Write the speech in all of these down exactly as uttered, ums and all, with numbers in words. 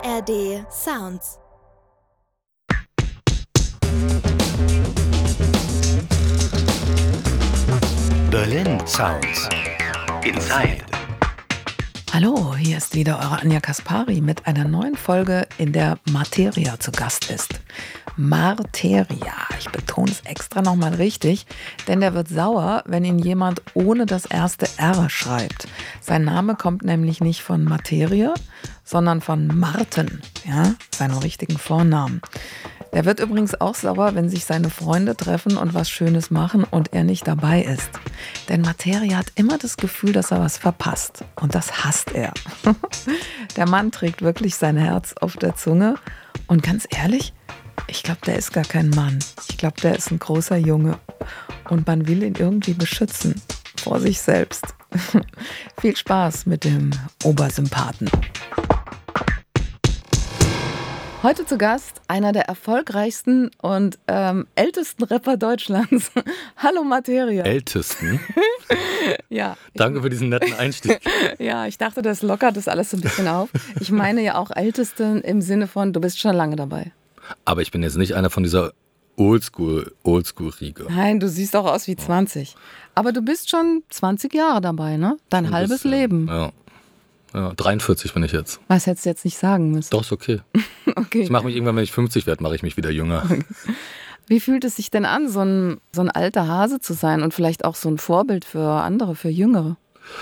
R D Sounds. Berlin Sounds. Inside. Hallo, hier ist wieder eure Anja Kaspari mit einer neuen Folge, in der Materia zu Gast ist. Materia, ich betone es extra nochmal richtig, denn der wird sauer, wenn ihn jemand ohne das erste R schreibt. Sein Name kommt nämlich nicht von Materie, sondern von Martin, ja, seinem richtigen Vornamen. Der wird übrigens auch sauer, wenn sich seine Freunde treffen und was Schönes machen und er nicht dabei ist. Denn Materia hat immer das Gefühl, dass er was verpasst. Und das hasst er. Der Mann trägt wirklich sein Herz auf der Zunge. Und ganz ehrlich, ich glaube, der ist gar kein Mann. Ich glaube, der ist ein großer Junge. Und man will ihn irgendwie beschützen. Vor sich selbst. Viel Spaß mit dem Obersympathen. Heute zu Gast einer der erfolgreichsten und ähm, ältesten Rapper Deutschlands. Hallo Materia. Ältesten? Ja. Danke für diesen netten Einstieg. Ja, ich dachte, das lockert das alles so ein bisschen auf. Ich meine ja auch Ältesten im Sinne von, du bist schon lange dabei. Aber ich bin jetzt nicht einer von dieser Oldschool, Oldschool-Riege. Nein, du siehst auch aus wie zwanzig. Aber du bist schon zwanzig Jahre dabei, ne? Dein Ein halbes bisschen, Leben. Ja. Ja, dreiundvierzig bin ich jetzt. Was hättest du jetzt nicht sagen müssen? Doch, ist okay. Okay. Ich mache mich irgendwann, wenn ich fünfzig werde, mache ich mich wieder jünger. Wie fühlt es sich denn an, so ein, so ein alter Hase zu sein und vielleicht auch so ein Vorbild für andere, für Jüngere?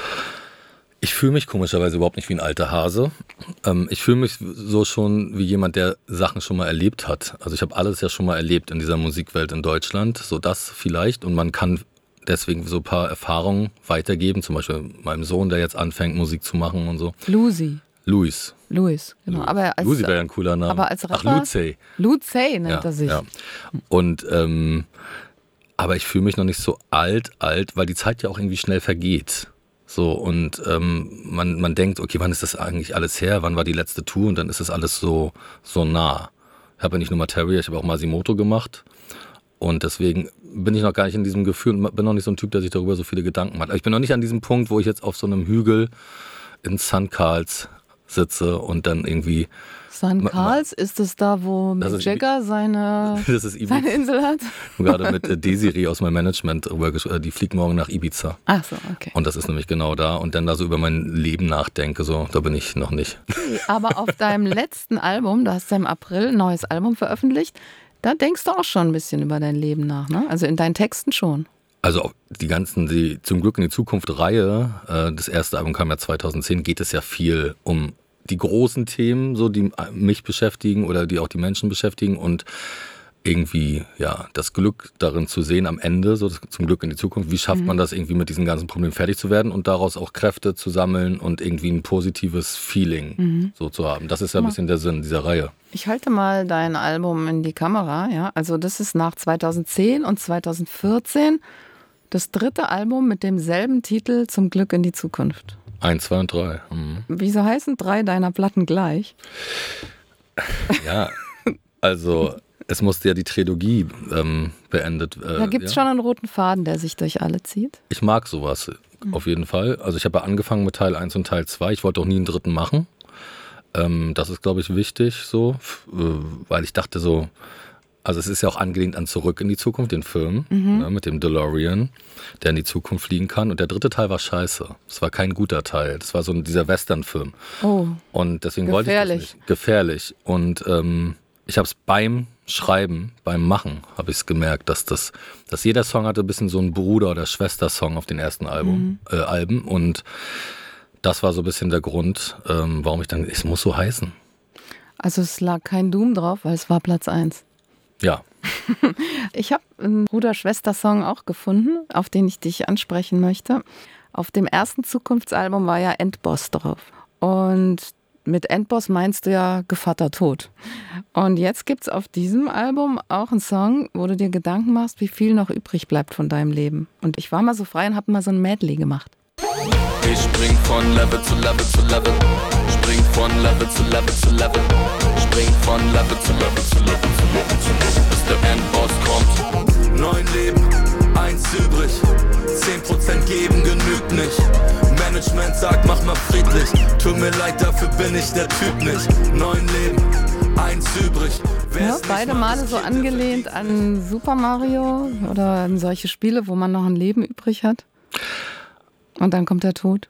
Ich fühle mich komischerweise überhaupt nicht wie ein alter Hase. Ähm, ich fühle mich so schon wie jemand, der Sachen schon mal erlebt hat. Also ich habe alles ja schon mal erlebt in dieser Musikwelt in Deutschland. So das vielleicht. Und man kann deswegen so ein paar Erfahrungen weitergeben. Zum Beispiel meinem Sohn, der jetzt anfängt, Musik zu machen und so. Lucy. Luis. Luis, genau. Luis. Aber als, Lucy wäre ja ein cooler Name. Aber als Rapper? Ach, Lucy. Lucy nennt Ja, er sich. ja. Und, ähm, aber ich fühle mich noch nicht so alt, alt, weil die Zeit ja auch irgendwie schnell vergeht. So, und ähm, man, man denkt, okay, wann ist das eigentlich alles her? Wann war die letzte Tour? Und dann ist das alles so, so nah. Ich habe ja nicht nur Materia, ich habe auch Masimoto gemacht. Und deswegen bin ich noch gar nicht in diesem Gefühl und bin noch nicht so ein Typ, der sich darüber so viele Gedanken macht. Aber ich bin noch nicht an diesem Punkt, wo ich jetzt auf so einem Hügel in Sankt Karls sitze und dann irgendwie... Sankt Karls, ist es da, wo Mick Jagger seine, das ist seine Insel hat? Gerade mit äh, Desiree aus meinem Management, äh, die fliegt morgen nach Ibiza. Ach so, okay. Und das ist nämlich genau da. Und dann da so über mein Leben nachdenke, so, da bin ich noch nicht. Okay, aber auf deinem letzten Album, da hast du im April ein neues Album veröffentlicht, da denkst du auch schon ein bisschen über dein Leben nach, ne? Also in deinen Texten schon. Also die ganzen, die zum Glück in die Zukunft-Reihe, äh, das erste Album kam ja zweitausendzehn, geht es ja viel um die großen Themen, so die mich beschäftigen oder die auch die Menschen beschäftigen und irgendwie ja das Glück darin zu sehen am Ende, so zum Glück in die Zukunft. Wie schafft mhm. man das irgendwie mit diesen ganzen Problemen fertig zu werden und daraus auch Kräfte zu sammeln und irgendwie ein positives Feeling mhm. so zu haben. Das ist ja ein bisschen der Sinn dieser Reihe. Ich halte mal dein Album in die Kamera, ja. Also das ist nach zweitausendzehn und zweitausendvierzehn das dritte Album mit demselben Titel, Zum Glück in die Zukunft. Eins, zwei und drei. Mhm. Wieso heißen drei deiner Platten gleich? Ja, also es musste ja die Trilogie ähm, beendet werden. Da gibt es ja schon einen roten Faden, der sich durch alle zieht. Ich mag sowas mhm. auf jeden Fall. Also ich habe ja angefangen mit Teil eins und Teil zwei. Ich wollte auch nie einen dritten machen. Ähm, das ist, glaube ich, wichtig so, äh, weil ich dachte so, also es ist ja auch angelehnt an Zurück in die Zukunft, den Film, mhm. ne, mit dem DeLorean, der in die Zukunft fliegen kann. Und der dritte Teil war scheiße. Es war kein guter Teil. Das war so dieser Western-Film. Oh, und deswegen gefährlich. wollte ich das nicht. Gefährlich. Und ähm, ich habe es beim Schreiben, beim Machen, habe ich es gemerkt, dass das, dass jeder Song hatte ein bisschen so einen Bruder- oder Schwester-Song auf den ersten Album, mhm. äh, Alben. Und das war so ein bisschen der Grund, ähm, warum ich dann, es muss so heißen. Also es lag kein Doom drauf, weil es war Platz eins. Ja. Ich habe einen Bruder-Schwester-Song auch gefunden, auf den ich dich ansprechen möchte. Auf dem ersten Zukunftsalbum war ja Endboss drauf. Und mit Endboss meinst du ja Gevatter Tod. Und jetzt gibt es auf diesem Album auch einen Song, wo du dir Gedanken machst, wie viel noch übrig bleibt von deinem Leben. Und ich war mal so frei und habe mal so ein Medley gemacht. Ich spring von Level zu Level zu Level. Spring von Level zu Level zu Level. Spring von Level zu Level zu Level zu Level zu Level, bis der Endboss kommt. Neun Leben, ein eins übrig. zehn Prozent geben genügt nicht. Management sagt, mach mal friedlich. Tut mir leid, dafür bin ich der Typ nicht. Neun Leben, eins übrig. Wer Ja, es nicht beide macht, Male das so Kind angelehnt an Super Mario oder an solche Spiele, wo man noch ein Leben übrig hat. Und dann kommt der Tod.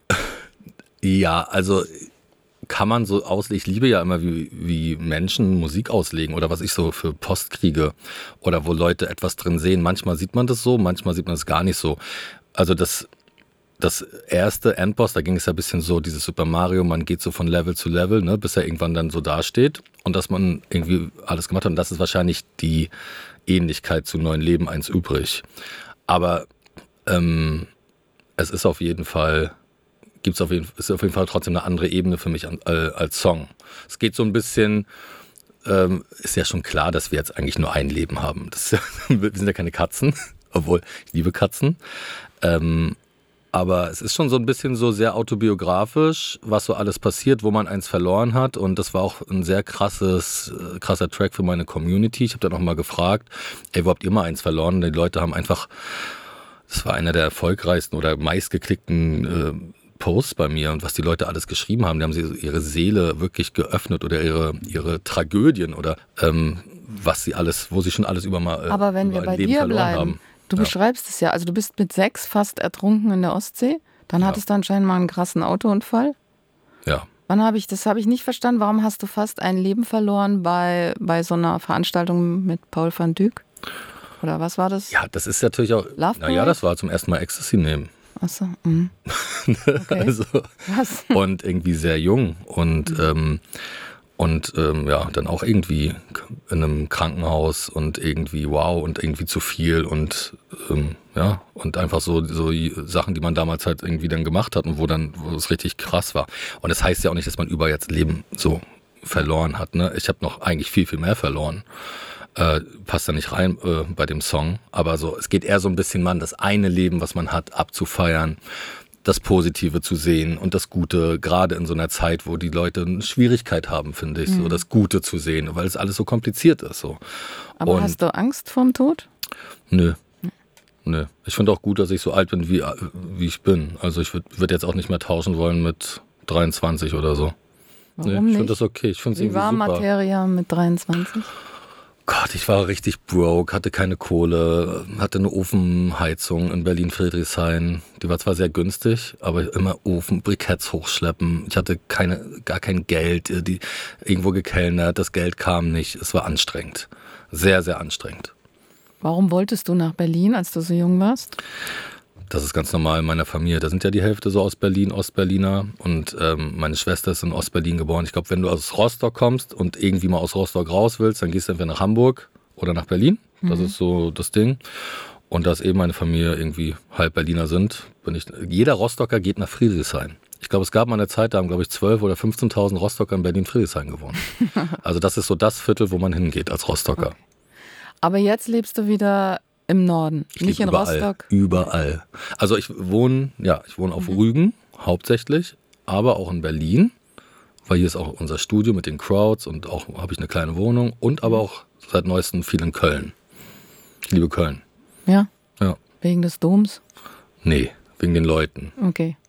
Ja, also kann man so auslegen. Ich liebe ja immer, wie, wie Menschen Musik auslegen oder was ich so für Post kriege oder wo Leute etwas drin sehen. Manchmal sieht man das so, manchmal sieht man es gar nicht so. Also das, das erste Endboss, da ging es ja ein bisschen so, dieses Super Mario, man geht so von Level zu Level, ne, bis er irgendwann dann so dasteht und dass man irgendwie alles gemacht hat. Und das ist wahrscheinlich die Ähnlichkeit zu Neuen Leben eins übrig. Aber ähm, es ist auf jeden Fall... Gibt's auf jeden, ist auf jeden Fall trotzdem eine andere Ebene für mich an, äh, als Song. Es geht so ein bisschen, ähm, ist ja schon klar, dass wir jetzt eigentlich nur ein Leben haben. Das, wir sind ja keine Katzen, obwohl ich liebe Katzen. Ähm, aber es ist schon so ein bisschen so sehr autobiografisch, was so alles passiert, wo man eins verloren hat. Und das war auch ein sehr krasses, krasser Track für meine Community. Ich habe dann auch mal gefragt, ey, wo habt ihr mal eins verloren? Und die Leute haben einfach, das war einer der erfolgreichsten oder meistgeklickten äh, Posts bei mir und was die Leute alles geschrieben haben, die haben sie ihre Seele wirklich geöffnet oder ihre, ihre Tragödien oder ähm, was sie alles, wo sie schon alles über mal äh, Aber wenn wir über bei ein Leben dir verloren bleiben, haben. du Ja. beschreibst es ja, also du bist mit sechs fast ertrunken in der Ostsee, dann Ja. hattest du anscheinend mal einen krassen Autounfall. Ja. Wann habe ich, das habe ich nicht verstanden, warum hast du fast ein Leben verloren bei, bei so einer Veranstaltung mit Paul van Dyk? Oder was war das? Ja, das ist natürlich auch, Love naja, Parade? das war zum ersten Mal Ecstasy nehmen. Achso, mhm. Okay. Also, Was? und irgendwie sehr jung und, ähm, und ähm, ja, dann auch irgendwie in einem Krankenhaus und irgendwie wow und irgendwie zu viel und ähm, ja, und einfach so, so Sachen, die man damals halt irgendwie dann gemacht hat und wo dann, wo es richtig krass war. Und das heißt ja auch nicht, dass man über jetzt Leben so verloren hat, ne? Ich habe noch eigentlich viel, viel mehr verloren. Äh, passt da nicht rein äh, bei dem Song, aber so, es geht eher so ein bisschen, man, das eine Leben, was man hat, abzufeiern, das Positive zu sehen und das Gute, gerade in so einer Zeit, wo die Leute eine Schwierigkeit haben, finde ich, mhm. so das Gute zu sehen, weil es alles so kompliziert ist. So. Aber und, hast du Angst vorm Tod? Nö. Nö. Ich finde auch gut, dass ich so alt bin, wie, wie ich bin. Also ich würde würd jetzt auch nicht mehr tauschen wollen mit dreiundzwanzig oder so. Warum nee, ich nicht? finde das okay. Ich finde es Wie irgendwie war super. Materia mit dreiundzwanzig? Gott, ich war richtig broke, hatte keine Kohle, hatte eine Ofenheizung in Berlin-Friedrichshain. Die war zwar sehr günstig, aber immer Ofen, Briketts hochschleppen. Ich hatte keine, gar kein Geld, die irgendwo gekellnert, das Geld kam nicht. Es war anstrengend. Sehr, sehr anstrengend. Warum wolltest du nach Berlin, als du so jung warst? Das ist ganz normal in meiner Familie. Da sind ja die Hälfte so aus Berlin, Ostberliner. Und ähm, meine Schwester ist in Ostberlin geboren. Ich glaube, wenn du aus Rostock kommst und irgendwie mal aus Rostock raus willst, dann gehst du entweder nach Hamburg oder nach Berlin. Das mhm. ist so das Ding. Und dass eben meine Familie irgendwie halb Berliner sind, bin ich. Jeder Rostocker geht nach Friedrichshain. Ich glaube, es gab mal eine Zeit, da haben, glaube ich, zwölftausend oder fünfzehntausend Rostocker in Berlin-Friedrichshain gewohnt. Also das ist so das Viertel, wo man hingeht als Rostocker. Okay. Aber jetzt lebst du wieder im Norden, Ich nicht in überall, Rostock? Überall. Also ich wohne, ja, ich wohne auf mhm. Rügen hauptsächlich, aber auch in Berlin, weil hier ist auch unser Studio mit den Crowds und auch habe ich eine kleine Wohnung und aber auch seit neuestem viel in Köln. Ich liebe Köln. Ja? Ja. Wegen des Doms? Nee, wegen den Leuten. Okay.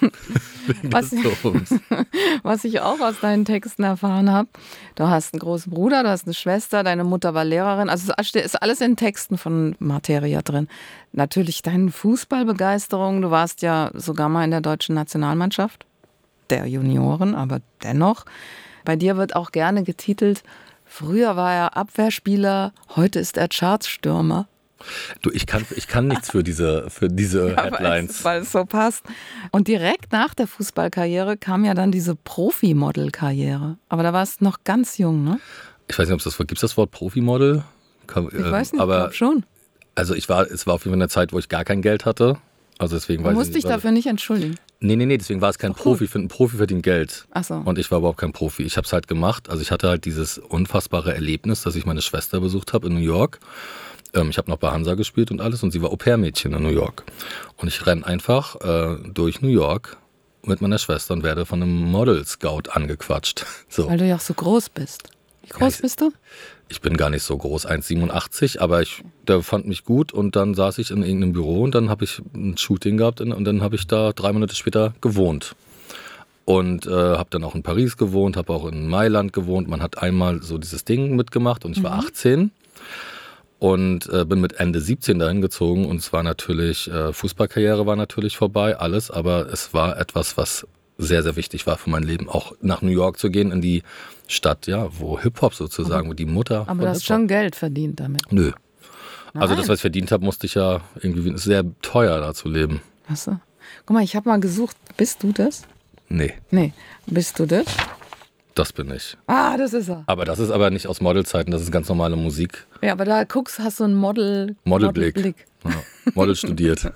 Wegen Was, des Doms. was ich auch aus deinen Texten erfahren habe, du hast einen großen Bruder, du hast eine Schwester, deine Mutter war Lehrerin, also es ist alles in Texten von Materia drin. Natürlich deine Fußballbegeisterung, du warst ja sogar mal in der deutschen Nationalmannschaft, der Junioren, aber dennoch. Bei dir wird auch gerne getitelt, früher war er Abwehrspieler, heute ist er Chartsstürmer. Du, ich kann, ich kann nichts für diese, für diese Ja, Headlines. Weil es so passt. Und direkt nach der Fußballkarriere kam ja dann diese Profi-Model-Karriere. Aber da warst du noch ganz jung, ne? Ich weiß nicht, ob es das Wort, gibt es das Wort Profimodel? Kann, Ich weiß nicht, aber, ich glaube schon. Also ich war, es war auf jeden Fall eine Zeit, wo ich gar kein Geld hatte. Also deswegen Du weiß musst ich dich nicht, dafür nicht entschuldigen. Nee, nee, nee, deswegen war es kein Ach, Profi. cool. Ich finde, ein Profi verdient Geld. Ach so. Und ich war überhaupt kein Profi. Ich habe es halt gemacht. Also ich hatte halt dieses unfassbare Erlebnis, dass ich meine Schwester besucht habe in New York. Ähm, ich habe noch bei Hansa gespielt und alles und sie war Au-pair-Mädchen in New York. Und ich renne einfach äh, durch New York mit meiner Schwester und werde von einem Model-Scout angequatscht. So. Weil du ja auch so groß bist. Wie groß Ja, ich- bist du? Ich bin gar nicht so groß, eins Komma siebenundachtzig, aber ich, der fand mich gut und dann saß ich in irgendeinem Büro und dann habe ich ein Shooting gehabt und dann habe ich da drei Monate später gewohnt. Und äh, habe dann auch in Paris gewohnt, habe auch in Mailand gewohnt. Man hat einmal so dieses Ding mitgemacht und ich war achtzehn und äh, bin mit Ende siebzehn dahin gezogen und es war natürlich, äh, Fußballkarriere war natürlich vorbei, alles, aber es war etwas, was sehr, sehr wichtig war für mein Leben, auch nach New York zu gehen, in die Stadt, ja, wo Hip-Hop sozusagen, wo die Mutter Aber von du hast Hip-Hop. schon Geld verdient damit. Nö. Also Nein. das, was ich verdient habe, musste ich ja irgendwie, ist sehr teuer da zu leben. Hast du? Guck mal, ich habe mal gesucht. Bist du das? Nee, Nee. Bist du das? das bin ich. Ah, das ist er. Aber das ist aber nicht aus Modelzeiten, das ist ganz normale Musik. Ja, aber da guckst, hast du einen Model, Modelblick. Modelblick. Ja, Model studiert.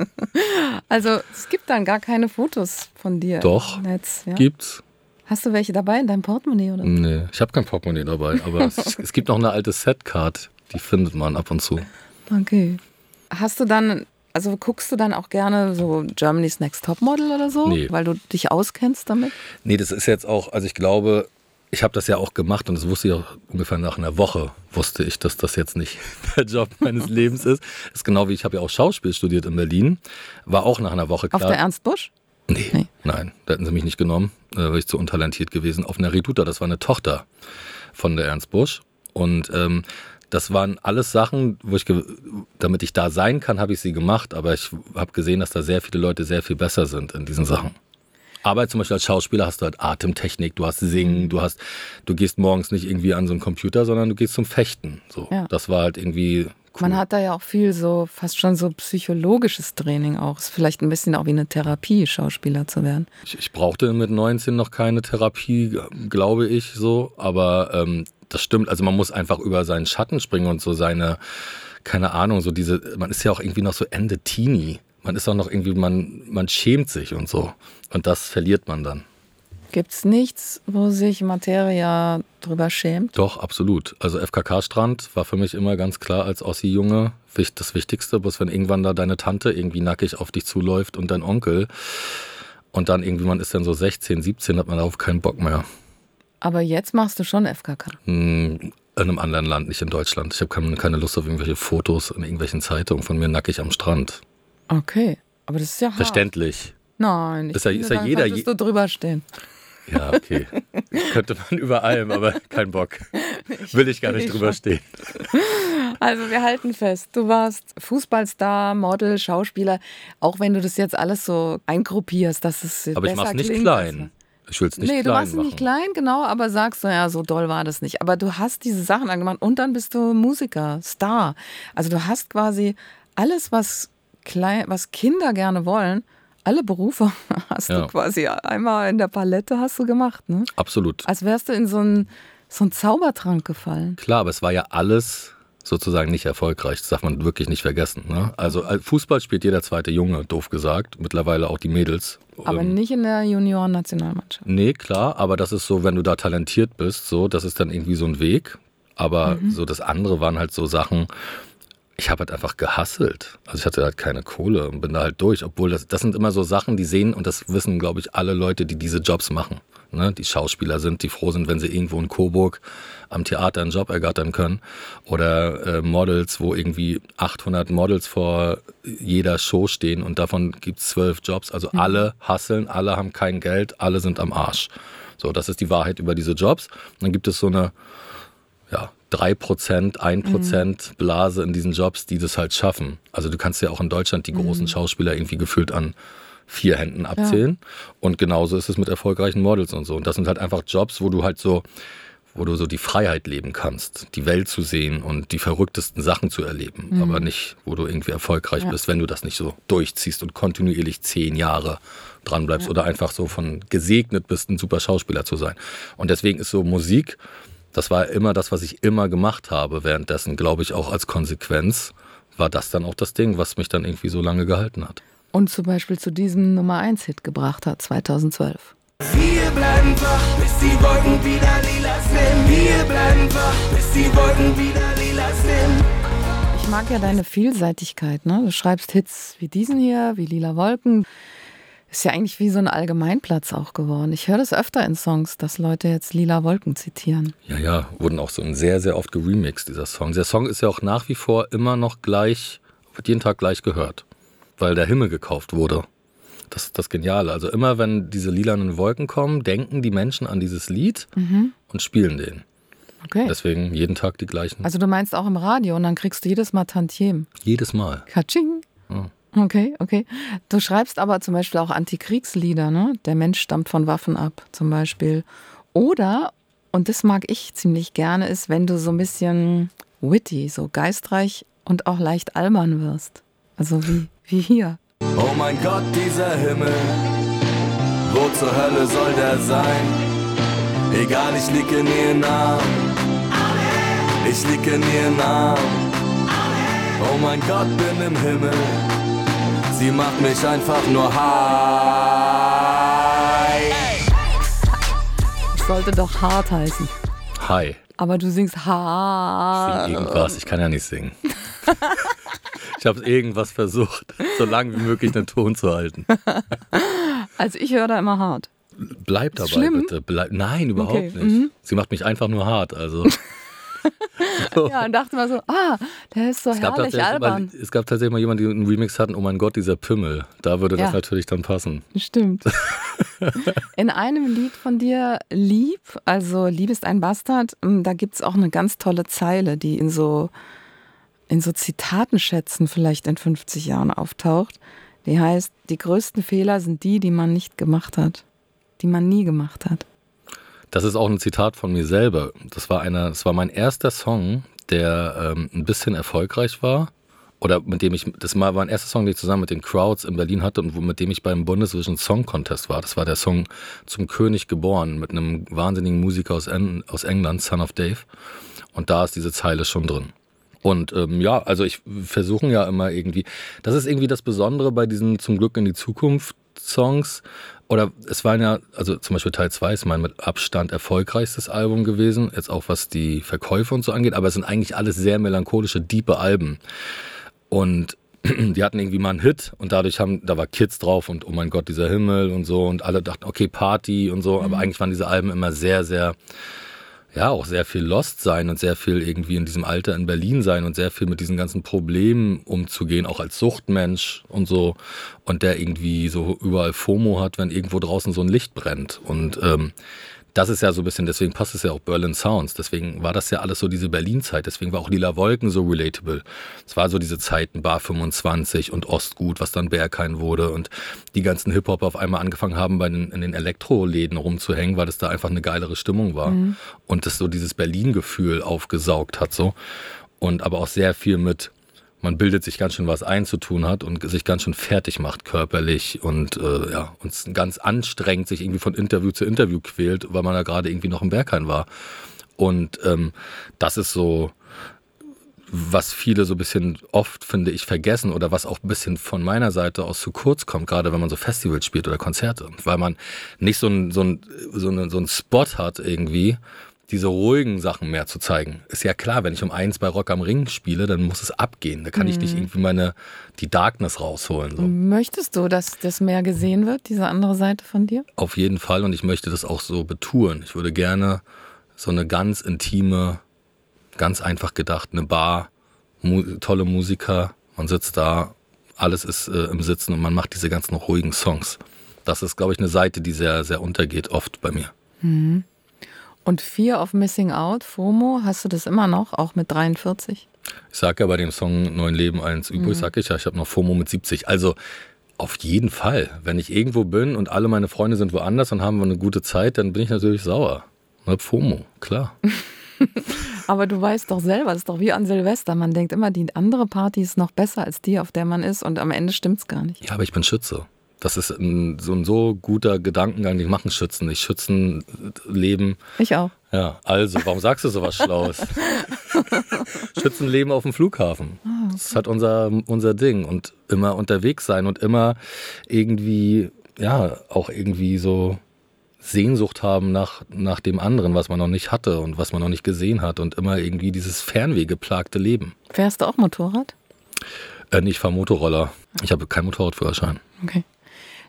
Also es gibt dann gar keine Fotos von dir Doch. im Netz. Ja? Gibt's? Hast du welche dabei in deinem Portemonnaie oder? Nee, ich habe kein Portemonnaie dabei, aber es, es gibt noch eine alte Setcard, die findet man ab und zu. Okay. Hast du dann, also guckst du dann auch gerne so Germany's Next Topmodel oder so? Nee. Weil du dich auskennst damit? Nee, das ist jetzt auch, also ich glaube, ich habe das ja auch gemacht und das wusste ich auch ungefähr nach einer Woche, wusste ich, dass das jetzt nicht der Job meines Lebens ist. Das ist genau wie, ich habe ja auch Schauspiel studiert in Berlin, war auch nach einer Woche klar. Auf der Ernst Busch? Nee, Nee. nein, da hätten sie mich nicht genommen, da wäre ich zu untalentiert gewesen. Auf einer Reduta, das war eine Tochter von der Ernst Busch und ähm, das waren alles Sachen, wo ich, ge- damit ich da sein kann, habe ich sie gemacht, aber ich habe gesehen, dass da sehr viele Leute sehr viel besser sind in diesen Sachen. Aber zum Beispiel als Schauspieler hast du halt Atemtechnik, du hast Singen, du hast, du gehst morgens nicht irgendwie an so einen Computer, sondern du gehst zum Fechten. So, Ja. das war halt irgendwie cool. Man hat da ja auch viel so, fast schon so psychologisches Training auch. Ist vielleicht ein bisschen auch wie eine Therapie, Schauspieler zu werden. Ich, ich brauchte mit neunzehn noch keine Therapie, glaube ich so, aber ähm, das stimmt. Also man muss einfach über seinen Schatten springen und so seine, keine Ahnung, so diese, man ist ja auch irgendwie noch so Ende Teenie. Man ist auch noch irgendwie, man, man schämt sich und so. Und das verliert man dann. Gibt's nichts, wo sich Materia drüber schämt? Doch, absolut. Also F K K-Strand war für mich immer ganz klar als Ossi-Junge wich- das Wichtigste. Bloß wenn irgendwann da deine Tante irgendwie nackig auf dich zuläuft und dein Onkel und dann irgendwie, man ist dann so sechzehn, siebzehn, hat man darauf keinen Bock mehr. Aber jetzt machst du schon F K K. Hm, in einem anderen Land, nicht in Deutschland. Ich habe keine, keine Lust auf irgendwelche Fotos in irgendwelchen Zeitungen von mir nackig am Strand. Okay, aber das ist ja hart. Verständlich. Nein, ich Ist ja- finde, ist ja dann jeder könntest du drüber stehen. Ja, okay. Könnte man über allem, aber kein Bock. Will ich gar nicht ich drüber schon. stehen. Also wir halten fest, du warst Fußballstar, Model, Schauspieler, auch wenn du das jetzt alles so eingruppierst, dass es Aber ich besser mach's nicht klingt. klein. Ich will es nicht nee, du klein machst es machen. nicht klein, genau, aber sagst du, ja, so doll war das nicht. Aber du hast diese Sachen angemacht und dann bist du Musiker, Star. Also du hast quasi alles, was, klein, was Kinder gerne wollen, alle Berufe hast Ja. du quasi einmal in der Palette hast du gemacht, ne? Absolut. Als wärst du in so einen so einen Zaubertrank gefallen. Klar, aber es war ja alles sozusagen nicht erfolgreich. Das darf man wirklich nicht vergessen. Ne? Also als Fußball spielt jeder zweite Junge, doof gesagt. Mittlerweile auch die Mädels. Aber Ähm, nicht in der Junioren-Nationalmannschaft. Nee, klar, aber das ist so, wenn du da talentiert bist, so, das ist dann irgendwie so ein Weg. Aber Mhm. so das andere waren halt so Sachen, ich habe halt einfach gehasselt. Also ich hatte halt keine Kohle und bin da halt durch. Obwohl das, das sind immer so Sachen, die sehen, und das wissen, glaube ich, alle Leute, die diese Jobs machen. Ne? Die Schauspieler sind, die froh sind, wenn sie irgendwo in Coburg am Theater einen Job ergattern können. Oder äh, Models, wo irgendwie achthundert Models vor jeder Show stehen und davon gibt es zwölf Jobs. Also alle hasseln, alle haben kein Geld, alle sind am Arsch. So, das ist die Wahrheit über diese Jobs. Und dann gibt es so eine, ja, drei Prozent, ein Prozent Blase in diesen Jobs, die das halt schaffen. Also du kannst ja auch in Deutschland die großen Schauspieler irgendwie gefühlt an vier Händen abzählen. Und genauso ist es mit erfolgreichen Models und so. Und das sind halt einfach Jobs, wo du halt so, wo du so die Freiheit leben kannst, die Welt zu sehen und die verrücktesten Sachen zu erleben. Aber nicht, wo du irgendwie erfolgreich Ja. bist, wenn du das nicht so durchziehst und kontinuierlich zehn Jahre dran bleibst oder einfach so von gesegnet bist, ein super Schauspieler zu sein. Und deswegen ist so Musik, das war immer das, was ich immer gemacht habe. Währenddessen, glaube ich, auch als Konsequenz war das dann auch das Ding, was mich dann irgendwie so lange gehalten hat. Und zum Beispiel zu diesem Nummer eins Hit gebracht hat, zweitausendzwölf. Wir bleiben wach, bis die Wolken wieder lila sind. Wir bleiben wach, bis die Wolken wieder lila sind. Ich mag ja deine Vielseitigkeit, ne? Du schreibst Hits wie diesen hier, wie Lila Wolken. Ist ja eigentlich wie so ein Allgemeinplatz auch geworden. Ich höre das öfter in Songs, dass Leute jetzt Lila Wolken zitieren. Ja, ja, wurden auch so sehr, sehr oft geremixed, dieser Song. Der Song ist ja auch nach wie vor immer noch gleich, wird jeden Tag gleich gehört, weil der Himmel gekauft wurde. Das ist das Geniale. Also immer, wenn diese lilanen Wolken kommen, denken die Menschen an dieses Lied mhm. und spielen den. Okay. Deswegen jeden Tag die gleichen. Also du meinst auch im Radio und dann kriegst du jedes Mal Tantiem? Jedes Mal. Katsching. Ja. Okay, okay. Du schreibst aber zum Beispiel auch Antikriegslieder, ne? Der Mensch stammt von Waffen ab, zum Beispiel. Oder, und das mag ich ziemlich gerne, ist, wenn du so ein bisschen witty, so geistreich und auch leicht albern wirst. Also wie, wie hier. Oh mein Gott, dieser Himmel, wo zur Hölle soll der sein? Egal, ich lieg in ihren Armen, ich lieg in ihren Armen. Oh mein Gott, bin im Himmel, sie macht mich einfach nur high. Es sollte doch hart heißen. Hi. Aber du singst hart. Ich sing irgendwas, ich kann ja nicht singen. Ich habe irgendwas versucht, so lange wie möglich den Ton zu halten. Also ich höre da immer hart. Bleib dabei, schlimm? bitte. Bleib, nein, überhaupt Okay, nicht. mhm. Sie macht mich einfach nur hart. Also. So. Ja, und dachte mal so, ah, der ist so Es gab, herrlich albern. mal, es gab tatsächlich mal jemanden, die einen Remix hatten, oh mein Gott, dieser Pimmel. Da würde das Ja. natürlich dann passen. Stimmt. In einem Lied von dir, Lieb, also Lieb ist ein Bastard, da gibt es auch eine ganz tolle Zeile, die in so, in so Zitatenschätzen vielleicht in fünfzig Jahren auftaucht. Die heißt, die größten Fehler sind die, die man nicht gemacht hat. Die man nie gemacht hat. Das ist auch ein Zitat von mir selber. Das war, einer, das war mein erster Song, der ähm, ein bisschen erfolgreich war. Oder mit dem ich, das war mein erster Song, den ich zusammen mit den Crowds in Berlin hatte und mit dem ich beim Bundesvision Song Contest war. Das war der Song Zum König geboren mit einem wahnsinnigen Musiker aus, en- aus England, Son of Dave. Und da ist diese Zeile schon drin. Und ähm, ja, also ich versuche ja immer irgendwie, das ist irgendwie das Besondere bei diesen Zum Glück in die Zukunft Songs. Oder es waren ja, also zum Beispiel Teil zwei ist mein mit Abstand erfolgreichstes Album gewesen, jetzt auch was die Verkäufe und so angeht, aber es sind eigentlich alles sehr melancholische, diepe Alben. Und die hatten irgendwie mal einen Hit und dadurch haben, da war Kids drauf und oh mein Gott, dieser Himmel und so und alle dachten, okay, Party und so, aber eigentlich waren diese Alben immer sehr, sehr, ja, auch sehr viel Lost sein und sehr viel irgendwie in diesem Alter in Berlin sein und sehr viel mit diesen ganzen Problemen umzugehen, auch als Suchtmensch und so. Und der irgendwie so überall FOMO hat, wenn irgendwo draußen so ein Licht brennt. Und ähm, das ist ja so ein bisschen, deswegen passt es ja auch Berlin Sounds. Deswegen war das ja alles so diese Berlin-Zeit. Deswegen war auch Lila Wolken so relatable. Es war so diese Zeiten Bar fünfundzwanzig und Ostgut, was dann Berghain wurde. Und die ganzen Hip-Hop auf einmal angefangen haben, bei den, in den Elektroläden rumzuhängen, weil das da einfach eine geilere Stimmung war. Mhm. Und das so dieses Berlin-Gefühl aufgesaugt hat. So. Und aber auch sehr viel mit, man bildet sich ganz schön was ein zu tun hat und sich ganz schön fertig macht körperlich und äh, ja, uns ganz anstrengend sich irgendwie von Interview zu Interview quält, weil man da gerade irgendwie noch im Berghain war. Und ähm, das ist so, was viele so ein bisschen oft, finde ich, vergessen oder was auch ein bisschen von meiner Seite aus zu kurz kommt, gerade wenn man so Festivals spielt oder Konzerte, weil man nicht so ein, so ein, so eine, so ein Spot hat irgendwie, diese ruhigen Sachen mehr zu zeigen. Ist ja klar, wenn ich um eins bei Rock am Ring spiele, dann muss es abgehen. Da kann mhm. ich nicht irgendwie meine, die Darkness rausholen. So. Möchtest du, dass das mehr gesehen wird, diese andere Seite von dir? Auf jeden Fall und ich möchte das auch so betouren. Ich würde gerne so eine ganz intime, ganz einfach gedacht, eine Bar, mu- tolle Musiker, man sitzt da, alles ist äh, im Sitzen und man macht diese ganzen ruhigen Songs. Das ist, glaube ich, eine Seite, die sehr, sehr untergeht oft bei mir. Mhm. Und Fear of Missing Out, FOMO, hast du das immer noch, auch mit dreiundvierzig? Ich sage ja bei dem Song Neuen Leben eins übrig, mhm. sage ich ja, ich habe noch FOMO mit siebzig. Also auf jeden Fall, wenn ich irgendwo bin und alle meine Freunde sind woanders und haben eine gute Zeit, dann bin ich natürlich sauer. Ne, FOMO, klar. Aber du weißt doch selber, das ist doch wie an Silvester. Man denkt immer, die andere Party ist noch besser als die, auf der man ist und am Ende stimmt's gar nicht. Ja, aber ich bin Schütze. Das ist ein, so ein so guter Gedankengang, die machen Schützen. Ich schützen Leben. Ich auch. Ja, also, warum sagst du sowas Schlaues? Schützen leben auf dem Flughafen. Ah, okay. Das ist halt unser, unser Ding. Und immer unterwegs sein und immer irgendwie, ja, auch irgendwie so Sehnsucht haben nach, nach dem anderen, was man noch nicht hatte und was man noch nicht gesehen hat. Und immer irgendwie dieses fernwehgeplagte Leben. Fährst du auch Motorrad? Äh, ich fahre Motorroller. Ich habe keinen Motorradführerschein. Okay.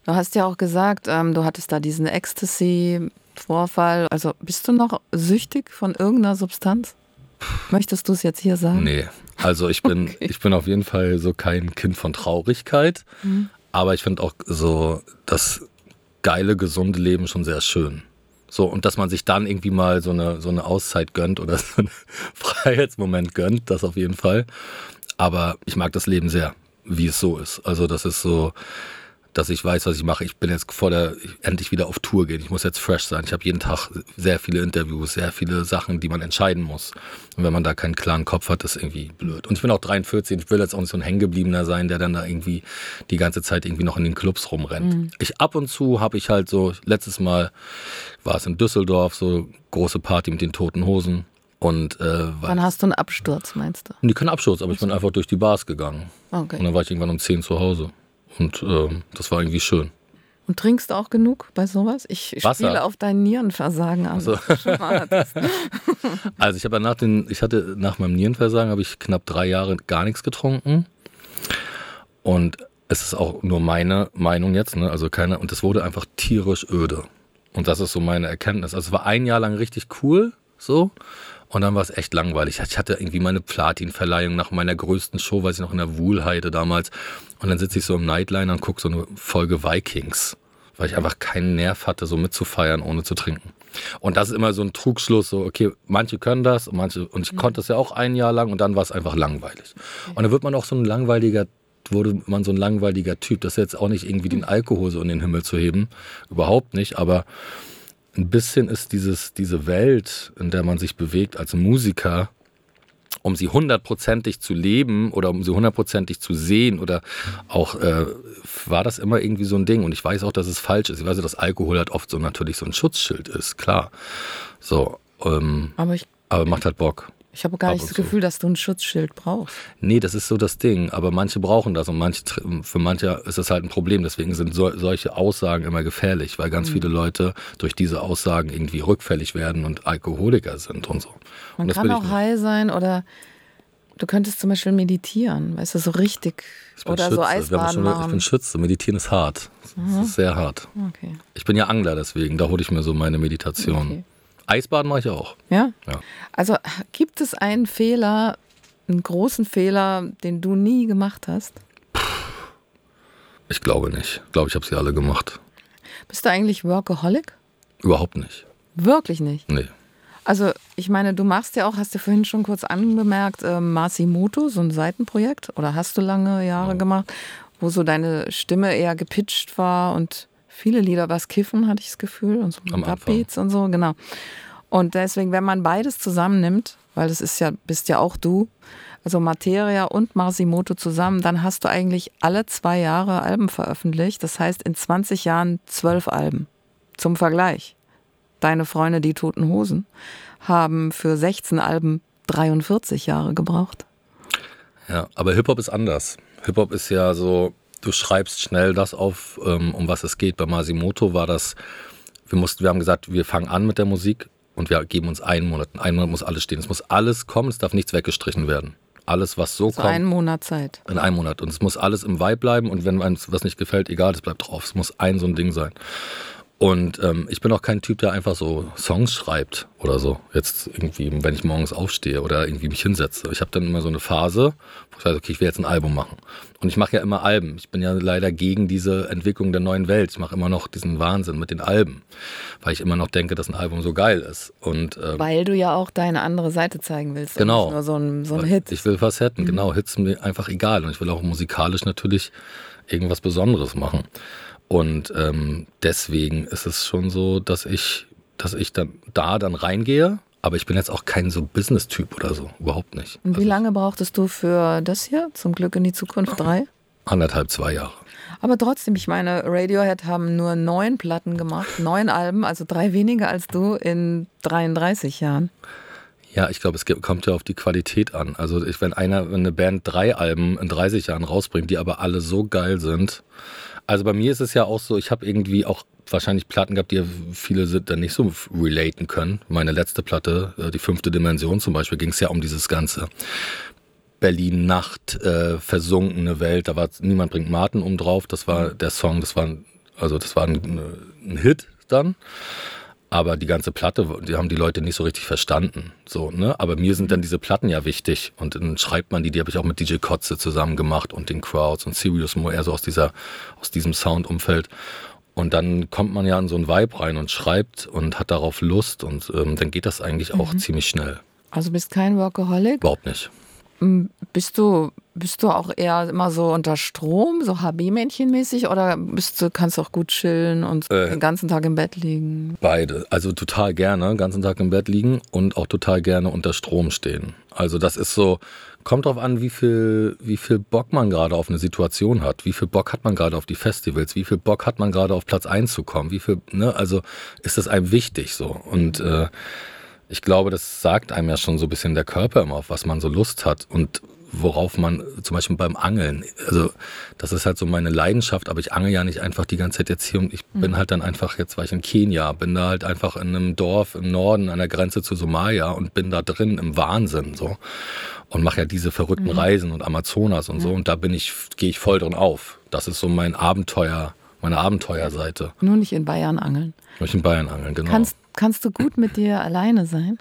Du hast ja auch gesagt, ähm, du hattest da diesen Ecstasy-Vorfall. Also bist du noch süchtig von irgendeiner Substanz? Möchtest du es jetzt hier sagen? Nee, also ich bin, okay. ich bin auf jeden Fall so kein Kind von Traurigkeit, mhm. aber ich finde auch so das geile, gesunde Leben schon sehr schön. So, und dass man sich dann irgendwie mal so eine, so eine Auszeit gönnt oder so einen Freiheitsmoment gönnt, das auf jeden Fall. Aber ich mag das Leben sehr, wie es so ist. Also das ist so, dass ich weiß, was ich mache. Ich bin jetzt vor der, endlich wieder auf Tour gehen. Ich muss jetzt fresh sein. Ich habe jeden Tag sehr viele Interviews, sehr viele Sachen, die man entscheiden muss. Und wenn man da keinen klaren Kopf hat, ist irgendwie blöd. Und ich bin auch dreiundvierzig. Ich will jetzt auch nicht so ein Hängengebliebener sein, der dann da irgendwie die ganze Zeit irgendwie noch in den Clubs rumrennt. Mhm. Ich ab und zu habe ich halt so, letztes Mal war es in Düsseldorf, so große Party mit den Toten Hosen. Und, äh, Wann hast du einen Absturz, meinst du? Nee, kein Absturz, aber ich bin einfach durch die Bars gegangen. Okay. Und dann war ich irgendwann um zehn zu Hause. Und äh, das war irgendwie schön. Und trinkst du auch genug bei sowas? Ich Wasser. Spiele auf dein Nierenversagen an. Also, also ich habe nach den, ich hatte nach meinem Nierenversagen habe ich knapp drei Jahre gar nichts getrunken. Und es ist auch nur meine Meinung jetzt, ne? Also keine, und es wurde einfach tierisch öde. Und das ist so meine Erkenntnis. Also es war ein Jahr lang richtig cool, so. Und dann war es echt langweilig. Ich hatte irgendwie meine Platin-Verleihung nach meiner größten Show, weiß ich noch, in der Wuhlheide damals. Und dann sitze ich so im Nightliner und gucke so eine Folge Vikings, weil ich einfach keinen Nerv hatte, so mitzufeiern, ohne zu trinken. Und das ist immer so ein Trugschluss, so okay, manche können das und manche, und ich mhm. konnte das ja auch ein Jahr lang und dann war es einfach langweilig. Und dann wird man auch so ein langweiliger, wurde man so ein langweiliger Typ. Das ist jetzt auch nicht irgendwie den Alkohol so in den Himmel zu heben, überhaupt nicht, aber ein bisschen ist dieses, diese Welt, in der man sich bewegt als Musiker, um sie hundertprozentig zu leben oder um sie hundertprozentig zu sehen oder auch, äh, war das immer irgendwie so ein Ding. Und ich weiß auch, dass es falsch ist. Ich weiß, dass Alkohol halt oft so natürlich so ein Schutzschild ist, klar. So, ähm, aber, ich, aber macht halt Bock. Ich habe gar nicht das Gefühl, dass du ein Schutzschild brauchst. Nee, das ist so das Ding. Aber manche brauchen das und manche, für manche ist das halt ein Problem. Deswegen sind so, solche Aussagen immer gefährlich, weil ganz mhm. viele Leute durch diese Aussagen irgendwie rückfällig werden und Alkoholiker sind und so. Man und kann auch high sein oder du könntest zum Beispiel meditieren, weißt du, so richtig. Oder Schütze. so Eisbaden machen. Ich bin Schütze. Meditieren ist hart. Mhm. Das ist sehr hart. Okay. Ich bin ja Angler, deswegen. Da hole ich mir so meine Meditation. Okay. Eisbaden mache ich auch. Ja? Ja. Also gibt es einen Fehler, einen großen Fehler, den du nie gemacht hast? Ich glaube nicht. Ich glaube, ich habe sie alle gemacht. Bist du eigentlich Workaholic? Überhaupt nicht. Wirklich nicht? Nee. Also ich meine, du machst ja auch, hast du vorhin schon kurz angemerkt, äh, Masimoto, so ein Seitenprojekt, oder hast du lange Jahre ja. gemacht, wo so deine Stimme eher gepitcht war und viele Lieder was Kiffen, hatte ich das Gefühl, und so Upbeats und so, genau. Und deswegen, wenn man beides zusammennimmt, weil das ist ja, bist ja auch du, also Materia und Masimoto zusammen, dann hast du eigentlich alle zwei Jahre Alben veröffentlicht. Das heißt, in zwanzig Jahren zwölf Alben. Zum Vergleich. Deine Freunde, die Toten Hosen, haben für sechzehn Alben dreiundvierzig Jahre gebraucht. Ja, aber Hip-Hop ist anders. Hip-Hop ist ja so, du schreibst schnell das auf, um was es geht. Bei Masimoto war das, wir mussten, wir haben gesagt, wir fangen an mit der Musik und wir geben uns einen Monat. In einem Monat muss alles stehen. Es muss alles kommen, es darf nichts weggestrichen werden. Alles, was so also kommt. einen Monat Zeit. In einem Monat. Und es muss alles im Vibe bleiben und wenn einem was nicht gefällt, egal, das bleibt drauf. Es muss ein so ein Ding sein. Und ähm, ich bin auch kein Typ, der einfach so Songs schreibt oder so. Jetzt irgendwie, wenn ich morgens aufstehe oder irgendwie mich hinsetze. Ich habe dann immer so eine Phase, wo ich sage, okay, ich will jetzt ein Album machen. Und ich mache ja immer Alben. Ich bin ja leider gegen diese Entwicklung der neuen Welt. Ich mache immer noch diesen Wahnsinn mit den Alben, weil ich immer noch denke, dass ein Album so geil ist. Und, ähm, weil du ja auch deine andere Seite zeigen willst. Genau. Nicht nur so ein, so ein Hit. Ich will Facetten, mhm. genau. Hits sind mir einfach egal. Und ich will auch musikalisch natürlich irgendwas Besonderes machen. Und ähm, deswegen ist es schon so, dass ich, dass ich dann da dann reingehe. Aber ich bin jetzt auch kein so Business-Typ oder so. Überhaupt nicht. Und wie also lange brauchtest du für das hier? Zum Glück in die Zukunft drei? Anderthalb, zwei Jahre. Aber trotzdem, ich meine, Radiohead haben nur neun Platten gemacht, neun Alben, also drei weniger als du in dreiunddreißig Jahren. Ja, ich glaube, es kommt ja auf die Qualität an. Also ich, wenn einer, wenn eine Band drei Alben in dreißig Jahren rausbringt, die aber alle so geil sind. Also bei mir ist es ja auch so, ich habe irgendwie auch wahrscheinlich Platten gehabt, die viele sind dann nicht so relaten können. Meine letzte Platte, die fünfte Dimension zum Beispiel, ging es ja um dieses ganze Berlin-Nacht, äh, versunkene Welt. Da war Niemand bringt Martin um drauf. Das war der Song, das war Also das war ein, ein Hit dann. Aber die ganze Platte, die haben die Leute nicht so richtig verstanden. So, ne? Aber mir sind dann diese Platten ja wichtig. Und dann schreibt man die, die habe ich auch mit D J Kotze zusammen gemacht und den Crowds und Serious Mo, eher so aus, dieser, aus diesem Soundumfeld. Und dann kommt man ja in so einen Vibe rein und schreibt und hat darauf Lust. Und ähm, dann geht das eigentlich auch mhm. ziemlich schnell. Also bist kein Workaholic? Überhaupt nicht. Bist du, bist du auch eher immer so unter Strom, so H B-Männchen-mäßig, oder bist du, kannst du auch gut chillen und äh, den ganzen Tag im Bett liegen? Beide. Also total gerne, den ganzen Tag im Bett liegen und auch total gerne unter Strom stehen. Also das ist so, kommt drauf an, wie viel, wie viel Bock man gerade auf eine Situation hat. Wie viel Bock hat man gerade auf die Festivals? Wie viel Bock hat man gerade auf Platz eins zu kommen? Wie viel, ne? Also ist das einem wichtig so. Und äh, ich glaube, das sagt einem ja schon so ein bisschen der Körper immer, auf was man so Lust hat und worauf man, zum Beispiel beim Angeln, also das ist halt so meine Leidenschaft, aber ich angel ja nicht einfach die ganze Zeit jetzt hier und ich bin mhm. halt dann einfach, jetzt war ich in Kenia, bin da halt einfach in einem Dorf im Norden an der Grenze zu Somalia und bin da drin im Wahnsinn so und mache ja diese verrückten mhm. Reisen und Amazonas und mhm. so und da bin ich, gehe ich voll drin auf. Das ist so mein Abenteuer, meine Abenteuerseite. Nur nicht in Bayern angeln. Nur nicht in Bayern angeln, genau. Kannst, kannst du gut mit dir alleine sein?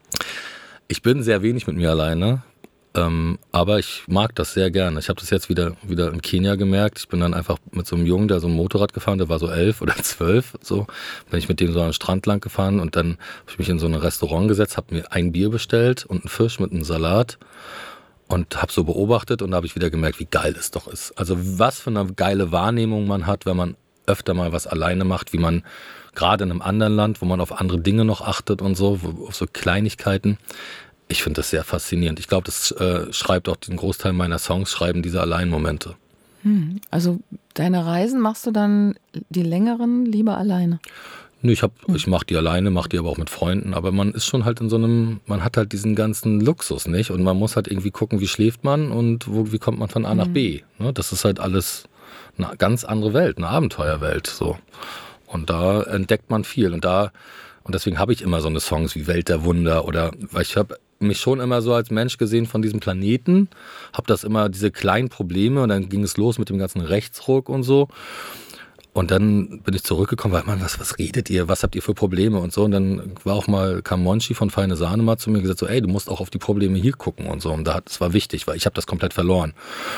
Ich bin sehr wenig mit mir alleine, ähm, aber ich mag das sehr gerne. Ich habe das jetzt wieder, wieder in Kenia gemerkt. Ich bin dann einfach mit so einem Jungen, der so ein Motorrad gefahren, der war so elf oder zwölf, so, bin ich mit dem so am Strand lang gefahren und dann habe ich mich in so ein Restaurant gesetzt, habe mir ein Bier bestellt und einen Fisch mit einem Salat. Und habe so beobachtet und da habe ich wieder gemerkt, wie geil es doch ist. Also was für eine geile Wahrnehmung man hat, wenn man öfter mal was alleine macht, wie man gerade in einem anderen Land, wo man auf andere Dinge noch achtet und so, auf so Kleinigkeiten. Ich finde das sehr faszinierend. Ich glaube, das äh, schreibt auch den Großteil meiner Songs, schreiben diese Alleinmomente. Hm, also deine Reisen machst du dann die längeren lieber alleine? Nee, ich, hab, ich mache die alleine, mache die aber auch mit Freunden, aber man ist schon halt in so einem, man hat halt diesen ganzen Luxus nicht und man muss halt irgendwie gucken, wie schläft man und wo, wie kommt man von A nach B. Ne? Das ist halt alles eine ganz andere Welt, eine Abenteuerwelt so. Und da entdeckt man viel und da, und deswegen habe ich immer so eine Songs wie Welt der Wunder oder, weil ich habe mich schon immer so als Mensch gesehen von diesem Planeten, habe das immer diese kleinen Probleme und dann ging es los mit dem ganzen Rechtsruck und so. Und dann bin ich zurückgekommen, weil man, was, was redet ihr, was habt ihr für Probleme und so. Und dann war auch mal, kam Monchi von Feine Sahne mal zu mir und gesagt, so, ey, du musst auch auf die Probleme hier gucken und so. Und da hat, das war wichtig, weil ich habe das komplett verloren.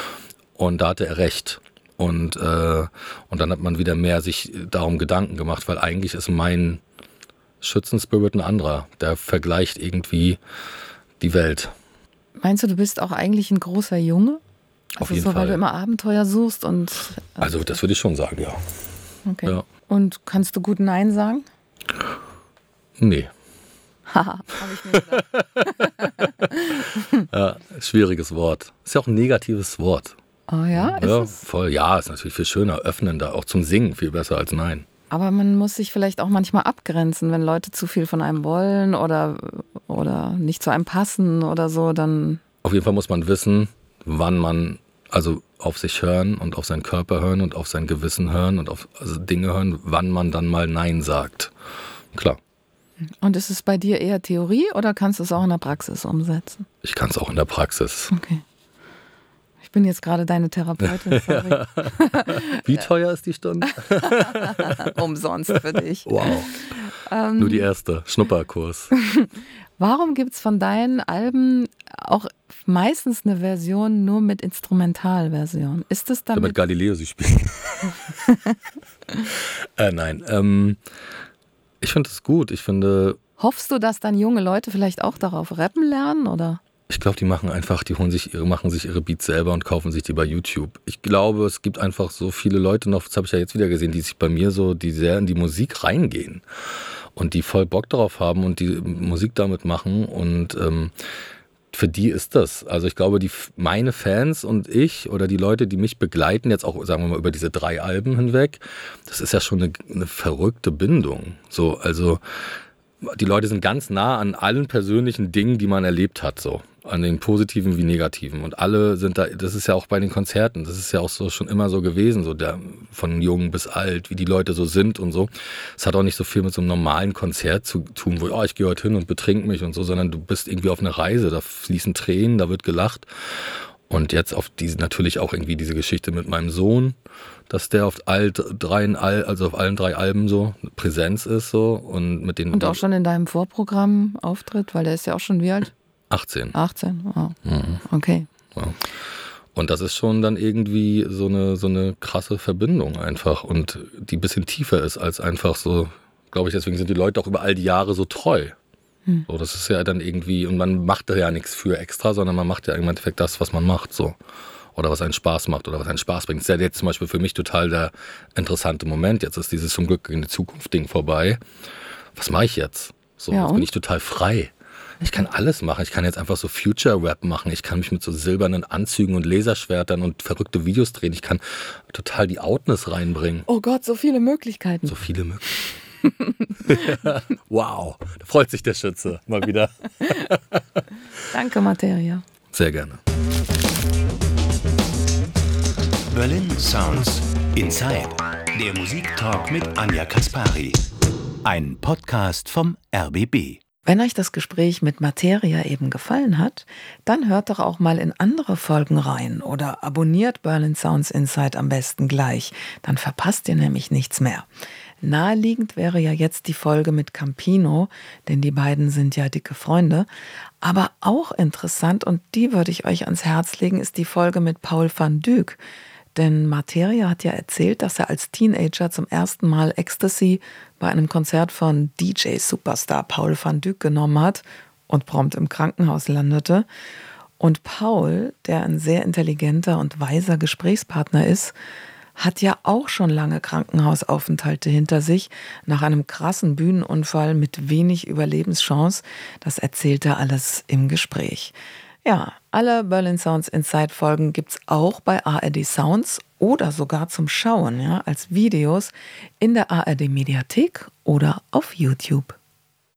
Und da hatte er recht. Und, äh, und dann hat man wieder mehr sich darum Gedanken gemacht, weil eigentlich ist mein Schützenspirit ein anderer. Der vergleicht irgendwie die Welt. Meinst du, du bist auch eigentlich ein großer Junge? Also auf jeden so, Fall. Weil du immer Abenteuer suchst und... Äh also das würde ich schon sagen, ja. Okay. Ja. Und kannst du gut Nein sagen? Nee. Haha, habe ich mir gedacht. Ja, schwieriges Wort. Ist ja auch ein negatives Wort. Oh ja? Ist ja, es? voll. Ja, ist natürlich viel schöner, öffnender, auch zum Singen viel besser als Nein. Aber man muss sich vielleicht auch manchmal abgrenzen, wenn Leute zu viel von einem wollen oder, oder nicht zu einem passen oder so, dann... Auf jeden Fall muss man wissen, wann man, also auf sich hören und auf seinen Körper hören und auf sein Gewissen hören und auf also Dinge hören, wann man dann mal Nein sagt. Klar. Und ist es bei dir eher Theorie oder kannst du es auch in der Praxis umsetzen? Ich kann es auch in der Praxis. Okay. Ich bin jetzt gerade deine Therapeutin, sorry. Wie teuer ist die Stunde? Umsonst für dich. Wow. Ähm, Nur die erste, Schnupperkurs. Warum gibt es von deinen Alben auch meistens eine Version nur mit Instrumentalversion? Ist es damit... Damit Galileo sie spielt. äh, nein, ähm, ich finde es gut. Ich finde... Hoffst du, dass dann junge Leute vielleicht auch darauf rappen lernen, oder? Ich glaube, die machen einfach, die holen sich ihre, machen sich ihre Beats selber und kaufen sich die bei YouTube. Ich glaube, es gibt einfach so viele Leute noch, das habe ich ja jetzt wieder gesehen, die sich bei mir so, die sehr in die Musik reingehen und die voll Bock darauf haben und die Musik damit machen und ähm, für die ist das. Also ich glaube, die meine Fans und ich oder die Leute, die mich begleiten, jetzt auch, sagen wir mal, über diese drei Alben hinweg, das ist ja schon eine, eine verrückte Bindung. So, also die Leute sind ganz nah an allen persönlichen Dingen, die man erlebt hat, so. An den positiven wie negativen. Und alle sind da, das ist ja auch bei den Konzerten, das ist ja auch so schon immer so gewesen, so der, von jung bis alt, wie die Leute so sind und so. Es hat auch nicht so viel mit so einem normalen Konzert zu tun, wo oh, ich gehe heute hin und betrink mich und so, sondern du bist irgendwie auf einer Reise, da fließen Tränen, da wird gelacht. Und jetzt auf diese, natürlich auch irgendwie diese Geschichte mit meinem Sohn, dass der auf all dreien, also auf allen drei Alben so Präsenz ist so und mit den. Und auch schon in deinem Vorprogramm auftritt, weil der ist ja auch schon wie alt? achtzehn. achtzehn, wow. Mhm. Okay. Ja. Und das ist schon dann irgendwie so eine, so eine krasse Verbindung einfach und die ein bisschen tiefer ist als einfach so, glaube ich, deswegen sind die Leute auch über all die Jahre so treu. Hm. So, das ist ja dann irgendwie, und man macht da ja nichts für extra, sondern man macht ja im Endeffekt das, was man macht, so. Oder was einen Spaß macht oder was einen Spaß bringt. Das ist ja jetzt zum Beispiel für mich total der interessante Moment. Jetzt ist dieses zum Glück in die Zukunft Ding vorbei. Was mache ich jetzt? So, ja, jetzt bin ich total frei. Ich kann alles machen. Ich kann jetzt einfach so Future-Rap machen. Ich kann mich mit so silbernen Anzügen und Laserschwertern und verrückte Videos drehen. Ich kann total die Outness reinbringen. Oh Gott, so viele Möglichkeiten. So viele Möglichkeiten. Wow, da freut sich der Schütze mal wieder. Danke, Materia. Sehr gerne. Berlin Sounds Inside. Der Musiktalk mit Anja Kaspari. Ein Podcast vom R B B. Wenn euch das Gespräch mit Materia eben gefallen hat, dann hört doch auch mal in andere Folgen rein oder abonniert Berlin Sounds Inside am besten gleich. Dann verpasst ihr nämlich nichts mehr. Naheliegend wäre ja jetzt die Folge mit Campino, denn die beiden sind ja dicke Freunde. Aber auch interessant, und die würde ich euch ans Herz legen, ist die Folge mit Paul van Dyk. Denn Materia hat ja erzählt, dass er als Teenager zum ersten Mal Ecstasy bei einem Konzert von D J-Superstar Paul van Dyk genommen hat und prompt im Krankenhaus landete. Und Paul, der ein sehr intelligenter und weiser Gesprächspartner ist, hat ja auch schon lange Krankenhausaufenthalte hinter sich, nach einem krassen Bühnenunfall mit wenig Überlebenschance. Das erzählt er alles im Gespräch. Ja, alle Berlin Sounds Inside Folgen gibt's auch bei A R D Sounds oder sogar zum Schauen, ja, als Videos in der A R D Mediathek oder auf YouTube.